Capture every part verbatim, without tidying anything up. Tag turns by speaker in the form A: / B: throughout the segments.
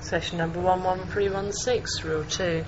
A: Session number one one three one six, rule two.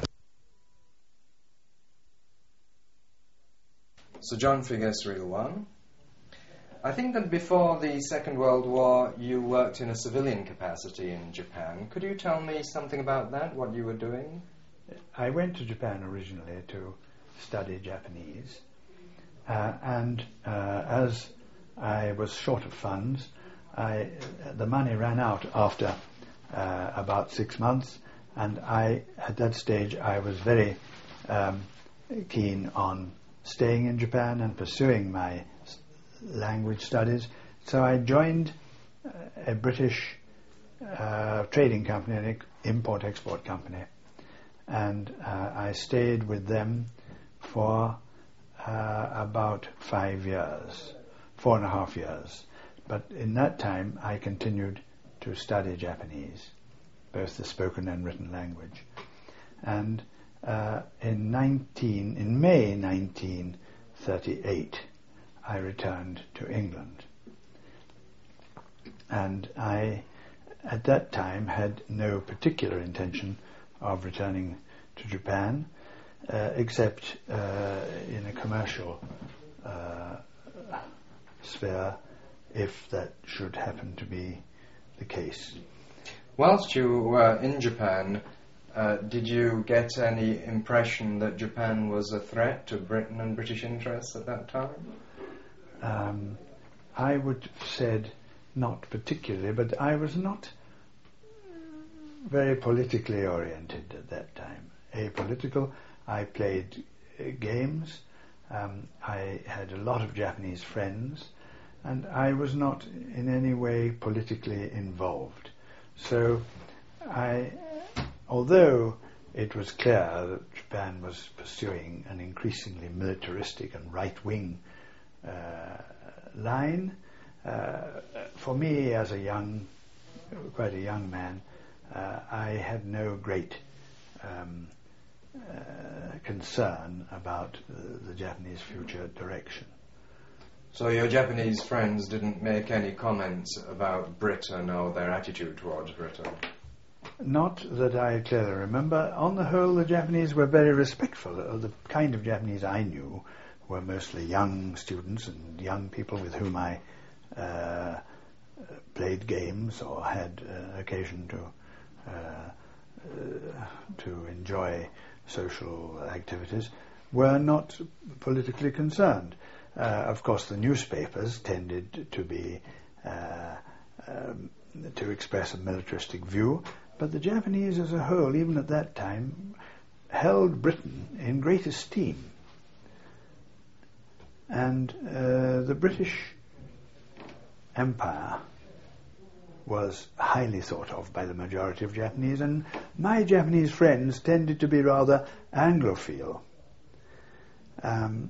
B: So John Figgis, rule one. I think that before the Second World War you worked in a civilian capacity in Japan. Could you tell me something about that, what you were doing?
C: I went to Japan originally to study Japanese, uh, and uh, as I was short of funds, I, the money ran out after uh, about six months, and I, at that stage, I was very um, keen on staying in Japan and pursuing my s- language studies. So I joined uh, a British uh, trading company, an import-export company, and uh, I stayed with them for uh, about five years, four and a half years. But in that time, I continued to study Japanese, both the spoken and written language. And uh, in nineteen, in May nineteen thirty-eight, I returned to England. And I, at that time, had no particular intention of returning to Japan, uh, except uh, in a commercial uh, sphere, if that should happen to be the case.
B: Whilst you were in Japan, uh, did you get any impression that Japan was a threat to Britain and British interests at that time?
C: Um, I would have said not particularly, but I was not very politically oriented at that time. Apolitical. I played uh, games. Um, I had a lot of Japanese friends, and I was not in any way politically involved. So I, although it was clear that Japan was pursuing an increasingly militaristic and right-wing uh, line, uh, for me as a young, quite a young man, uh, I had no great um, uh, concern about uh, the Japanese future direction.
B: So your Japanese friends didn't make any comments about Britain or their attitude towards Britain?
C: Not that I clearly remember. On the whole, the Japanese were very respectful. Uh, the kind of Japanese I knew were mostly young students and young people with whom I uh, played games or had uh, occasion to uh, uh, to enjoy social activities, were not politically concerned. Uh, of course, the newspapers tended to be uh, um, to express a militaristic view, but the Japanese as a whole, even at that time, held Britain in great esteem. And uh, the British Empire was highly thought of by the majority of Japanese, and my Japanese friends tended to be rather Anglophile. Um,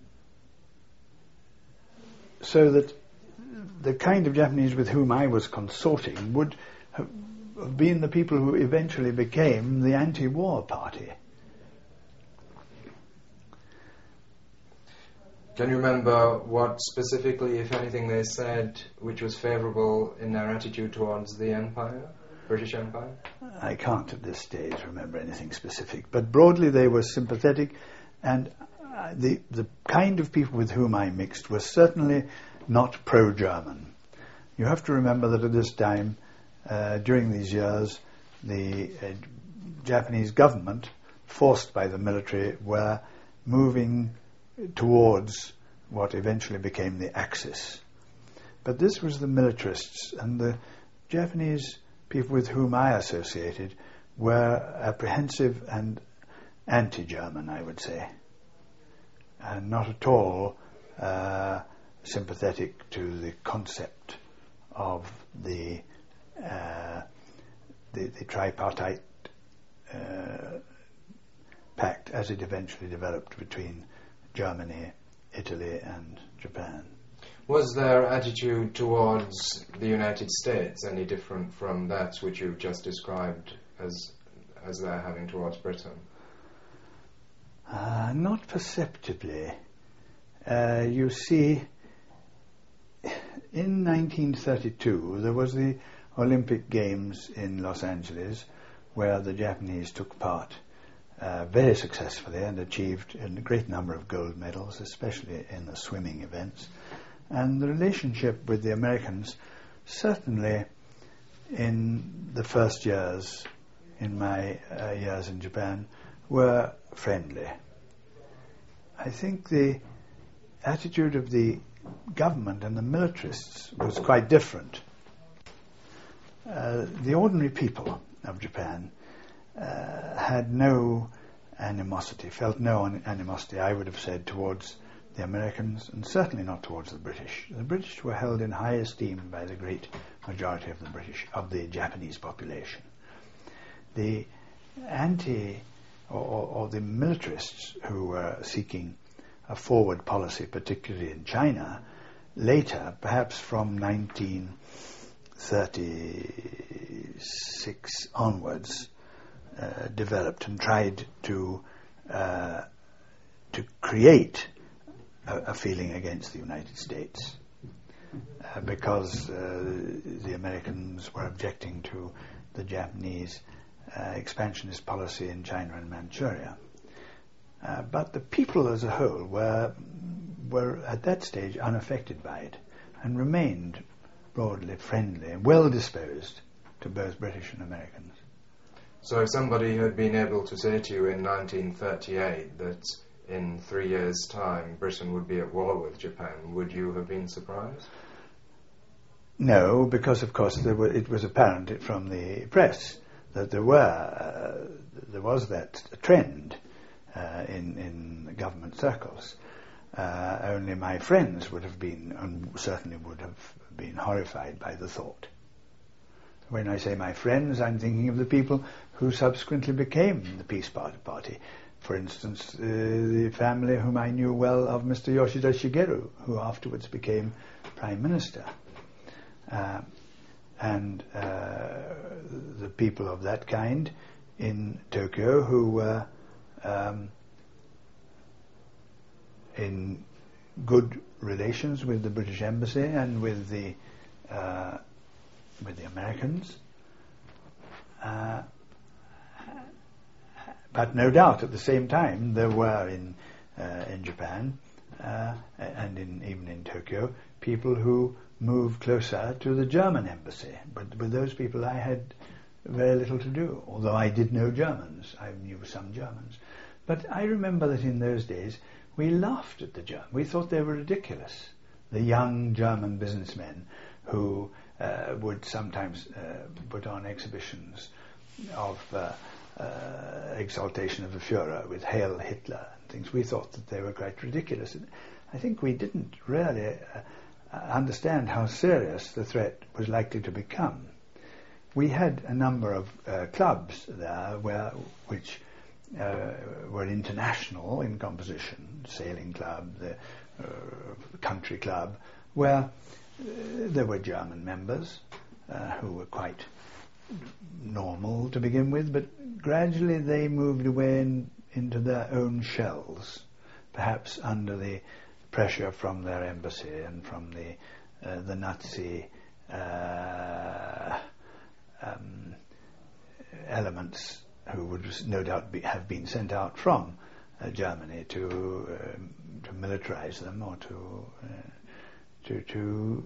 C: so that the kind of Japanese with whom I was consorting would have been the people who eventually became the anti-war party.
B: Can you remember what specifically, if anything, they said which was favourable in their attitude towards the Empire, British Empire?
C: I can't at this stage remember anything specific, but broadly they were sympathetic, and uh, the the kind of people with whom I mixed were certainly not pro-German. You have to remember that at this time, uh, during these years, the uh, Japanese government, forced by the military, were moving towards what eventually became the Axis. But this was the militarists, and the Japanese people with whom I associated were apprehensive and anti-German, I would say, and not at all uh, sympathetic to the concept of the uh, the, the tripartite uh, pact as it eventually developed between Germany, Italy and Japan.
B: Was their attitude towards the United States any different from that which you've just described as as they're having towards Britain?
C: Uh, not perceptibly. Uh, you see, in nineteen thirty-two there was the Olympic Games in Los Angeles, where the Japanese took part uh, very successfully and achieved a great number of gold medals, especially in the swimming events. And the relationship with the Americans, certainly in the first years, in my uh, years in Japan, were friendly. I think the attitude of the government and the militarists was quite different. Uh, the ordinary people of Japan uh, had no animosity, felt no an- animosity, I would have said, towards the Americans, and certainly not towards the British. The British were held in high esteem by the great majority of the British, of the Japanese population. The anti, or, or, or the militarists who were seeking a forward policy, particularly in China, later, perhaps from nineteen thirty-six onwards, uh, developed and tried to uh, to create a, a feeling against the United States uh, because uh, the Americans were objecting to the Japanese uh, expansionist policy in China and Manchuria. Uh, but the people as a whole were were at that stage unaffected by it and remained broadly friendly and well disposed to both British and Americans.
B: So if somebody had been able to say to you in nineteen thirty-eight that in three years' time Britain would be at war with Japan, would you have been surprised?
C: No, because of course there were, it was apparent from the press that there were uh, there was that trend uh, in in government circles. Uh, only my friends would have been, and certainly would have been, horrified by the thought. When I say my friends, I'm thinking of the people who subsequently became the Peace Party. For instance, uh, the family whom I knew well of Mister Yoshida Shigeru, who afterwards became Prime Minister. Uh, and uh, the people of that kind in Tokyo who were um, in good relations with the British Embassy and with the uh, with the Americans. Uh, but no doubt at the same time there were in uh, in Japan uh, and in even in Tokyo people who moved closer to the German embassy. But with those people I had very little to do, although I did know Germans. I knew some Germans. But I remember that in those days we laughed at the Germans. We thought they were ridiculous. The young German businessmen who uh, would sometimes uh, put on exhibitions of uh, uh, exaltation of the Führer with Hail Hitler and things. We thought that they were quite ridiculous. And I think we didn't really uh, understand how serious the threat was likely to become. We had a number of uh, clubs there where which uh, were international in composition, sailing club, the uh, country club, where uh, there were German members uh, who were quite normal to begin with, but gradually they moved away in, into their own shells, perhaps under the pressure from their embassy and from the uh, the Nazi uh, um, elements who would no doubt be, have been sent out from uh, Germany to um, to militarize them or to uh, to to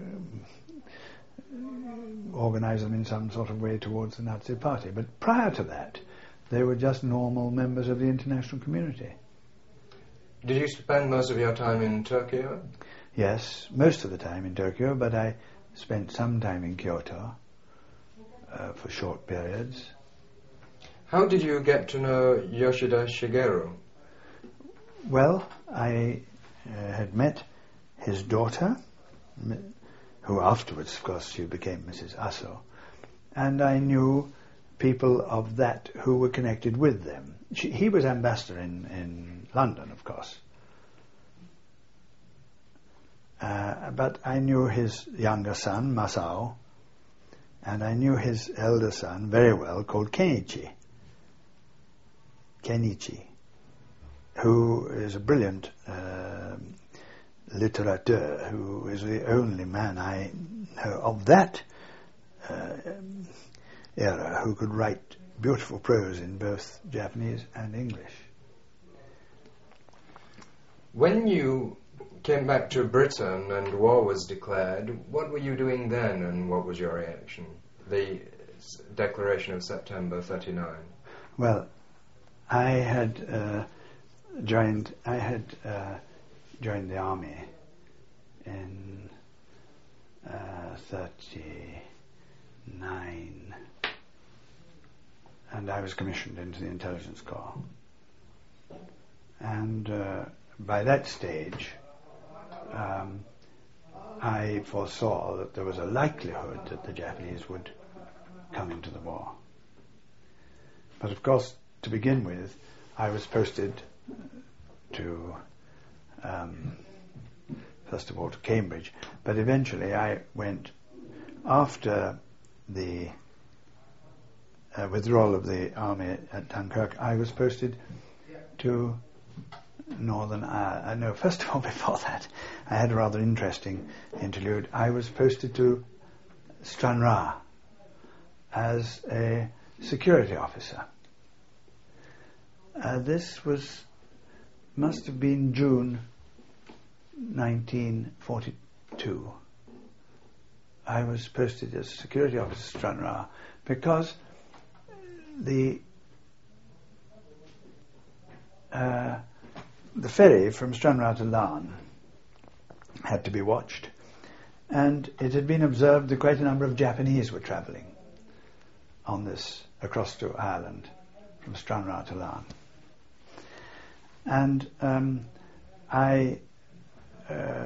C: um, organize them in some sort of way towards the Nazi Party. But prior to that, they were just normal members of the international community.
B: Did you spend most of your time in Tokyo?
C: Yes, most of the time in Tokyo, but I spent some time in Kyoto uh, for short periods.
B: How did you get to know Yoshida Shigeru?
C: Well, I uh, had met his daughter, who afterwards, of course, she became Missus Aso, and I knew people of that who were connected with them. She, he was ambassador in, in London, of course. Uh, but I knew his younger son, Masao, and I knew his elder son very well, called Kenichi. Kenichi, who is a brilliant uh, literateur, who is the only man I know of that uh, era who could write beautiful prose in both Japanese and English.
B: When you came back to Britain and war was declared, what were you doing then and what was your reaction? The s- declaration of September thirty-nine.
C: Well, I had uh, joined. I had uh, joined the army in uh, thirty-nine, and I was commissioned into the intelligence corps. And uh, by that stage, um, I foresaw that there was a likelihood that the Japanese would come into the war. But of course, to begin with, I was posted to, um, first of all, to Cambridge, but eventually I went, after the uh, withdrawal of the army at Dunkirk, I was posted to Northern Ireland. Uh, no, first of all, before that, I had a rather interesting interlude. I was posted to Stranraer as a security officer. Uh, this was, must have been June nineteen forty-two. I was posted as security officer at Stranraer because the uh, the ferry from Stranraer to Larne had to be watched, and it had been observed that quite a number of Japanese were travelling on this across to Ireland from Stranraer to Larne. And um, I uh,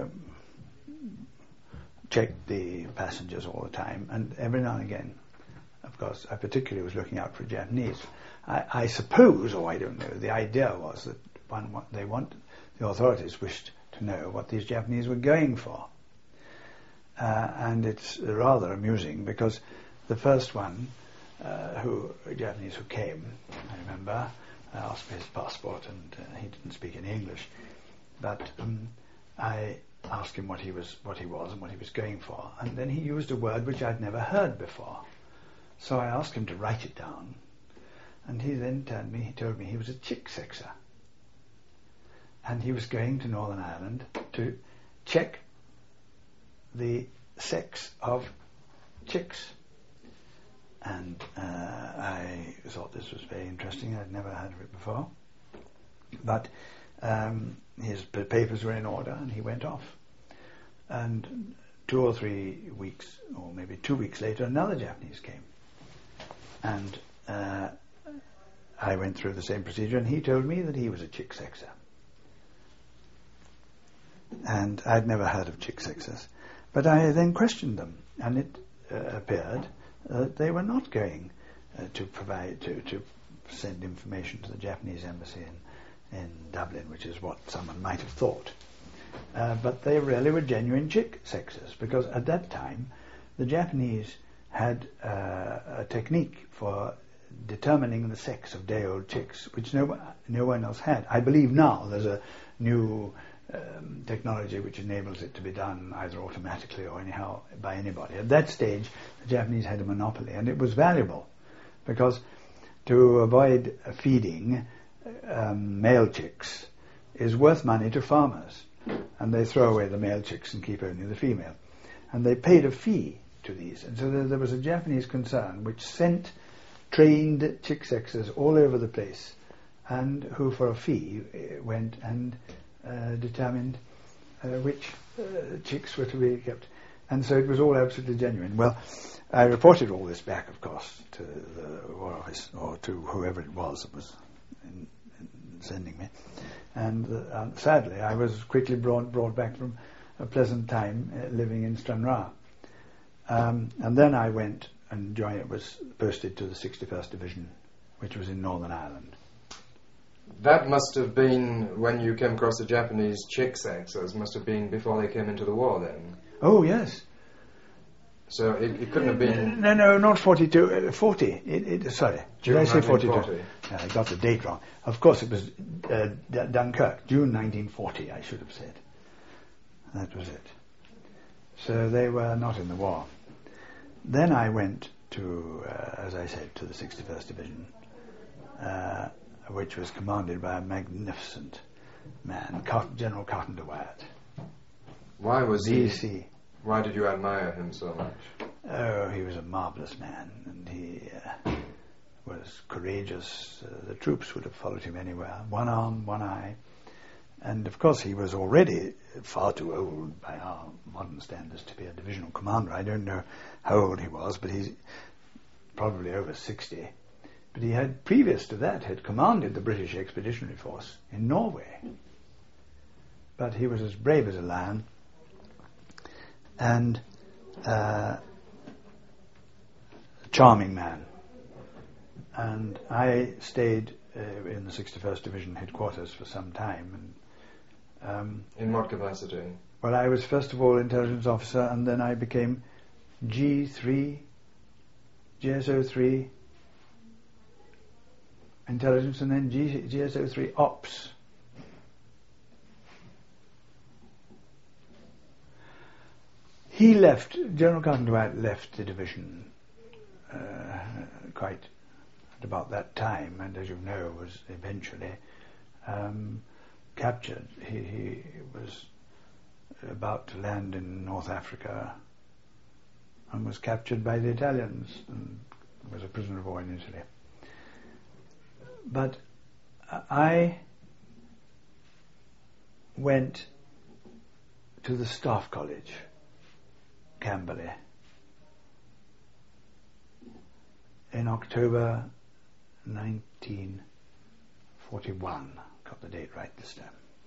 C: checked the passengers all the time, and every now and again, of course, I particularly was looking out for Japanese. I, I suppose, or I don't know, the idea was that one, what they want, the authorities wished to know what these Japanese were going for. Uh, and it's rather amusing because the first one, uh, who a Japanese who came, I remember, I asked for his passport, and uh, he didn't speak any English. But um, I asked him what he was, what he was, and what he was going for, and then he used a word which I'd never heard before. So I asked him to write it down, and he then told me, he told me he was a chick sexer, and he was going to Northern Ireland to check the sex of chicks. And uh, I thought this was very interesting. I'd never heard of it before. But um, his p- papers were in order, and he went off. And two or three weeks, or maybe two weeks later, another Japanese came. And uh, I went through the same procedure, and he told me that he was a chick sexer. And I'd never heard of chick sexers. But I then questioned them, and it uh, appeared that they were not going uh, to provide, to, to send information to the Japanese embassy in, in Dublin, which is what someone might have thought. Uh, but they really were genuine chick sexers, because at that time the Japanese had uh, a technique for determining the sex of day-old chicks, which no, no one else had. I believe now there's a new um, technology which enables it to be done either automatically or anyhow by anybody. At that stage, the Japanese had a monopoly, and it was valuable, because to avoid feeding um, male chicks is worth money to farmers, and they throw away the male chicks and keep only the female. And they paid a fee to these, and so there, there was a Japanese concern which sent trained chick sexers all over the place, and who for a fee uh, went and uh, determined uh, which uh, chicks were to be kept. And so it was all absolutely genuine. Well, I reported all this back, of course, to the War Office, or to whoever it was that was in, in sending me. And uh, um, sadly, I was quickly brought, brought back from a pleasant time uh, living in Stranraer. Um, and then I went and joined, was posted to the sixty-first Division, which was in Northern Ireland.
B: That must have been when you came across the Japanese chick sexers, must have been before they came into the war then.
C: Oh, yes.
B: So it, it couldn't have been...
C: No, no, not forty-two, uh, forty. It, it, sorry, did I say forty-two?
B: forty.
C: Yeah, I got the date wrong. Of course, it was uh, D- Dunkirk, June nineteen forty, I should have said. That was it. So they were not in the war. then I went to, uh, as I said, to the sixty-first Division, uh, which was commanded by a magnificent man, Cart- General Carpenter Wyatt.
B: Why was
C: V
B: he?
C: C.
B: Why did you admire him so much?
C: Oh, he was a marvellous man, and he uh, was courageous. Uh, the troops would have followed him anywhere. One arm, one eye. And of course he was already far too old by our modern standards to be a divisional commander. I don't know how old he was, but he's probably over sixty. But he had, previous to that, had commanded the British Expeditionary Force in Norway. But he was as brave as a lion, and uh, a charming man. And I stayed uh, in the sixty-first Division headquarters for some time. And um,
B: in what capacity?
C: Well, I was first of all intelligence officer, and then I became G three, G S O three intelligence, and then G, G S O three ops. He left, General Carpenter Wyatt left the division uh, quite at about that time, and as you know, was eventually um, captured. He, he was about to land in North Africa and was captured by the Italians and was a prisoner of war in Italy. But I went to the Staff College, Camberley, in October nineteen forty-one. Got the date right this time.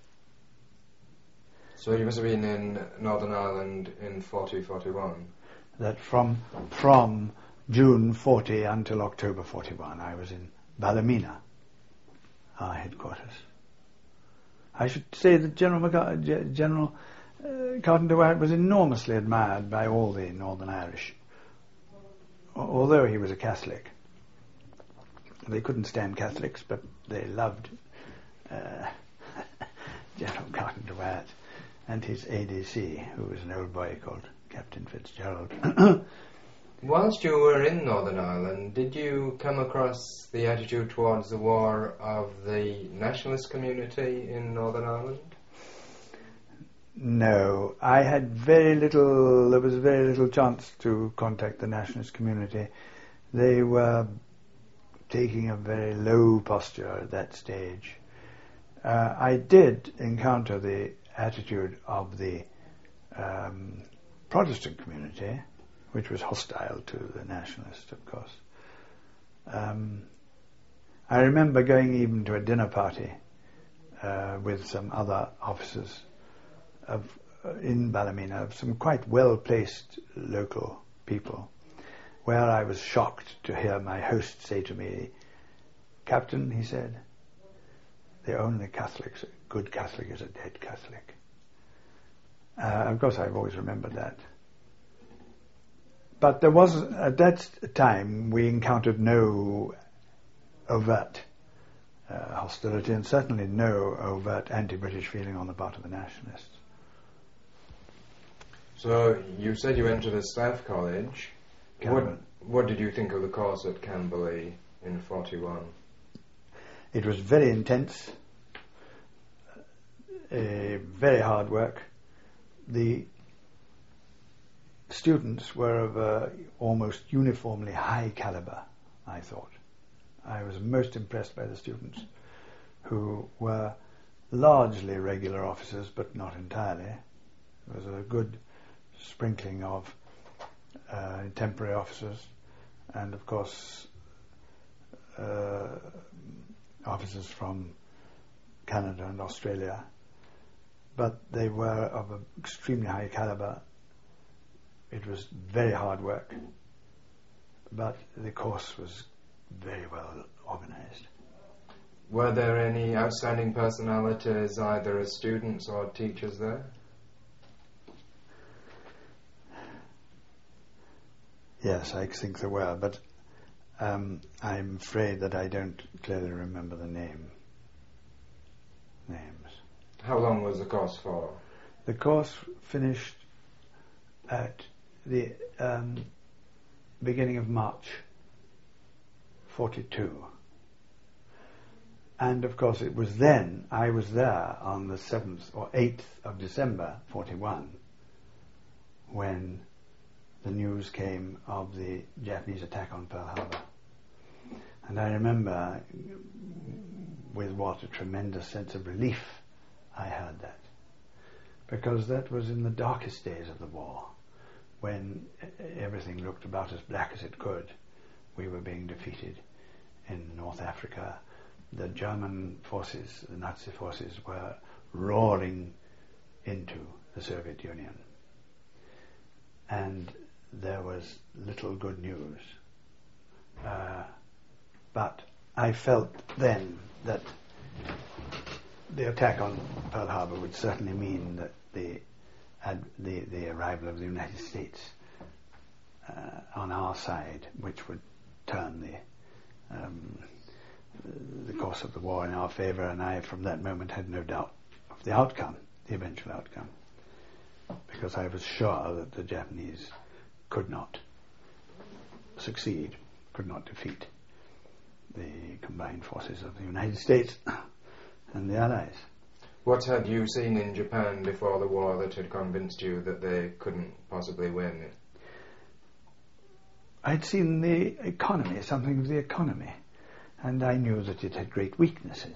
B: So you must have been in Northern Ireland in forty forty-one.
C: That from from June forty until October forty-one, I was in Ballymena, our headquarters. I should say that General McCar- G- General uh, Carpenter Wyatt was enormously admired by all the Northern Irish, although he was a Catholic. They couldn't stand Catholics, but they loved uh, General Carpenter Wyatt and his A D C, who was an old boy called Captain Fitzgerald.
B: Whilst you were in Northern Ireland, did you come across the attitude towards the war of the nationalist community in Northern Ireland?
C: No, I had very little, there was very little chance to contact the nationalist community. They were taking a very low posture at that stage. Uh, I did encounter the attitude of the um, Protestant community, which was hostile to the nationalists, of course. Um, I remember going even to a dinner party uh, with some other officers of, uh, in Ballymena, of some quite well-placed local people, where I was shocked to hear my host say to me, "Captain," he said, "the only Catholic, good Catholic is a dead Catholic." Uh, of course, I've always remembered that. But there was, at that time, we encountered no overt uh, hostility, and certainly no overt anti-British feeling on the part of the nationalists.
B: So you said you went to the Staff College. What, what did you think of the course at Camberley in forty-one?
C: It was very intense, uh, very hard work. The students were of uh, almost uniformly high caliber, I thought. I was most impressed by the students, who were largely regular officers, but not entirely. There was a good sprinkling of uh, temporary officers, and of course uh, officers from Canada and Australia, but they were of an extremely high caliber. It was very hard work, but the course was very well organized.
B: Were there any outstanding personalities, either as students or teachers there?
C: Yes, I think there were, but um, I'm afraid that I don't clearly remember the name. names.
B: How long was the course for?
C: The course finished at the um, beginning of March forty-two. And of course it was then, I was there on the seventh or eighth of December forty-one when the news came of the Japanese attack on Pearl Harbor. And I remember with what a tremendous sense of relief I heard that. Because that was in the darkest days of the war, when everything looked about as black as it could. We were being defeated in North Africa. The German forces, the Nazi forces, were roaring into the Soviet Union. And there was little good news. Uh, but I felt then that the attack on Pearl Harbor would certainly mean that the ad, the, the arrival of the United States uh, on our side, which would turn the um, the course of the war in our favour, and I from that moment had no doubt of the outcome, the eventual outcome, because I was sure that the Japanese could not succeed, could not defeat the combined forces of the United States and the Allies.
B: What had you seen in Japan before the war that had convinced you that they couldn't possibly win?
C: I'd seen the economy, something of the economy, and I knew that it had great weaknesses.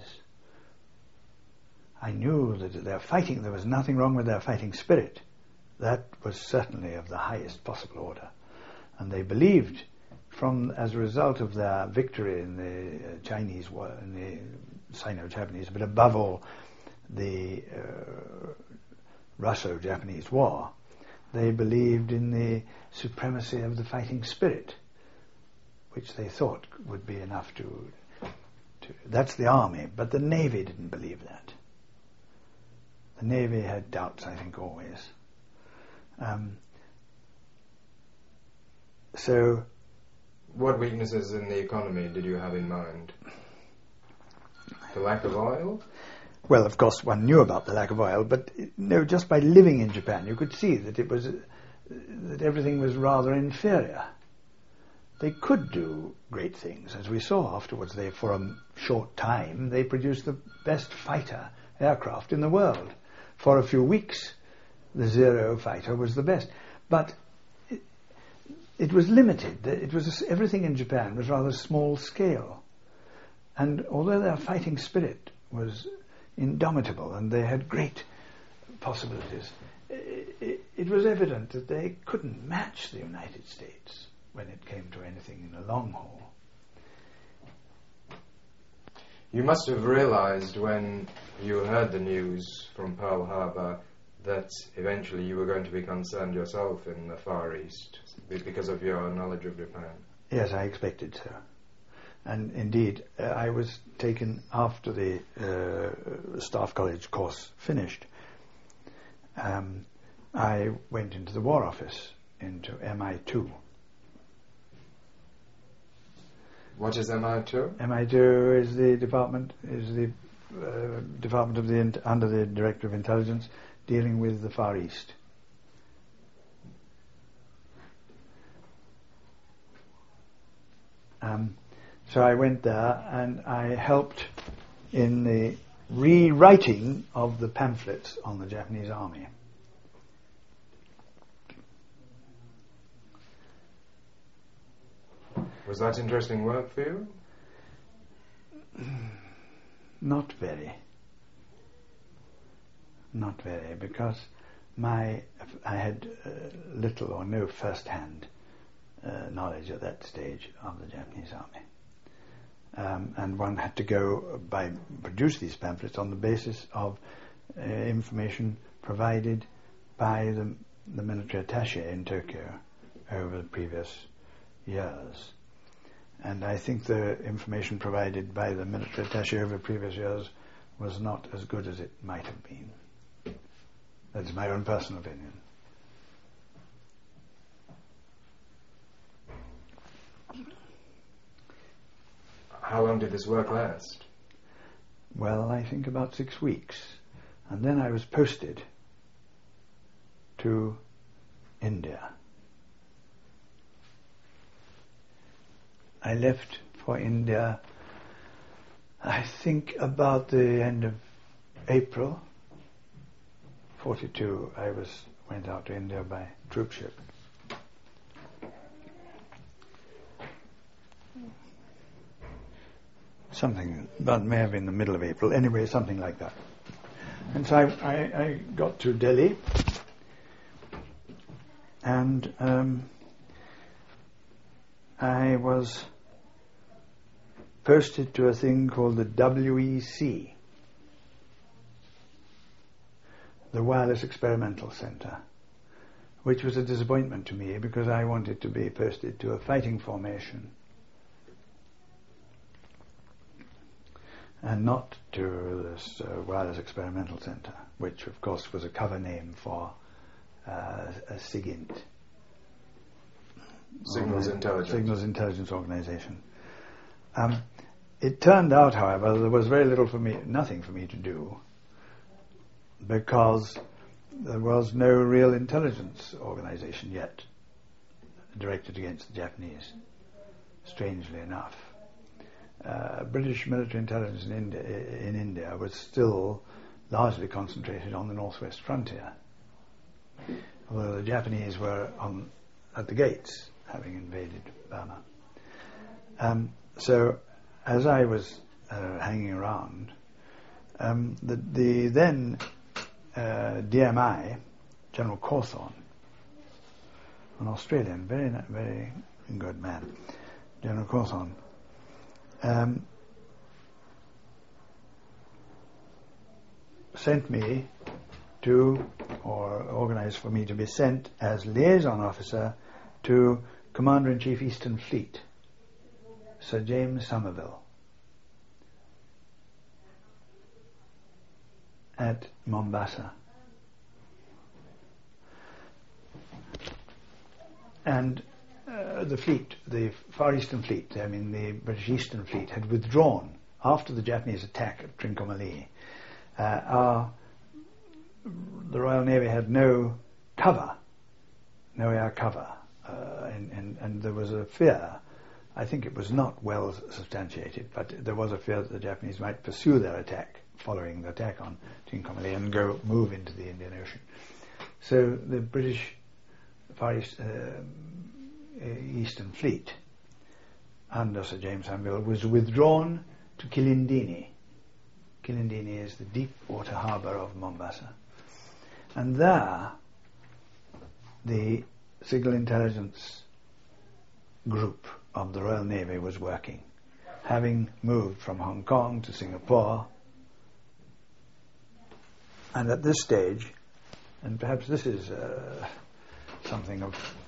C: I knew that their fighting, there was nothing wrong with their fighting spirit. That was certainly of the highest possible order. And they believed, from as a result of their victory in the uh, Chinese war, in the Sino-Japanese, but above all, the uh, Russo-Japanese war, they believed in the supremacy of the fighting spirit, which they thought would be enough to, to... That's the army, but the Navy didn't believe that. The Navy had doubts, I think, always. Um, so...
B: What weaknesses in the economy did you have in mind? The lack of oil?
C: Well, of course, one knew about the lack of oil, but no, just by living in Japan, you could see that it was uh, that everything was rather inferior. They could do great things, as we saw afterwards. They, for a short time, they produced the best fighter aircraft in the world. For a few weeks, the Zero fighter was the best, but it, it was limited. It was everything in Japan was rather small scale, and although their fighting spirit was indomitable and they had great possibilities, it, it was evident that they couldn't match the United States when it came to anything in the long haul.
B: You must have realized when you heard the news from Pearl Harbor that eventually you were going to be concerned yourself in the Far East because of your knowledge of Japan.
C: Yes, I expected so. And indeed, uh, I was taken after the uh, Staff College course finished. Um, I went into the War Office, into M I two.
B: What is M I two?
C: M I two is the department, is the uh, department of the in- under the Director of Intelligence, dealing with the Far East. Um, So I went there and I helped in the rewriting of the pamphlets on the Japanese army.
B: Was that interesting work for you?
C: Not very. Not very, because my I had uh, little or no first-hand uh, knowledge at that stage of the Japanese army. Um, and one had to go by produce these pamphlets on the basis of uh, information provided by the, the military attaché in Tokyo over the previous years. And I think the information provided by the military attaché over previous years was not as good as it might have been. That's my own personal opinion.
B: How long did this work last?
C: Well, I think about six weeks. And then I was posted to India. I left for India, I think about the end of April forty-two. I was went out to India by troop ship. Something, that may have been the middle of April, anyway, something like that. And so I, I, I got to Delhi, and um, I was posted to a thing called the W E C, the Wireless Experimental Center, which was a disappointment to me because I wanted to be posted to a fighting formation and not to this uh, Wireless Experimental Center, which of course was a cover name for uh, a SIGINT.
B: Signals
C: Organi-
B: Intelligence.
C: Signals Intelligence Organization. Um, it turned out, however, there was very little for me, nothing for me to do, because there was no real intelligence organization yet directed against the Japanese, strangely enough. Uh, British military intelligence in India, in India was still largely concentrated on the northwest frontier, although the Japanese were on at the gates, having invaded Burma. Um, so, as I was uh, hanging around, um, the, the then uh, D M I, General Cawthorne, an Australian, very very good man, General Cawthorne, um, sent me to, or organised for me to be sent as liaison officer to Commander-in-Chief Eastern Fleet, Sir James Somerville, at Mombasa. And uh, the fleet, the Far Eastern Fleet, I mean the British Eastern Fleet, had withdrawn after the Japanese attack at Trincomalee. Uh, our, the Royal Navy had no cover, no air cover, uh, and, and, and there was a fear, I think it was not well substantiated, but there was a fear that the Japanese might pursue their attack following the attack on Trincomalee and go move into the Indian Ocean. So the British Far East, uh, Eastern Fleet under Sir James Somerville was withdrawn to Kilindini. Kilindini is the deep water harbour of Mombasa. And there the Signal Intelligence Group of the Royal Navy was working, having moved from Hong Kong to Singapore. And at this stage, and perhaps this is uh, something of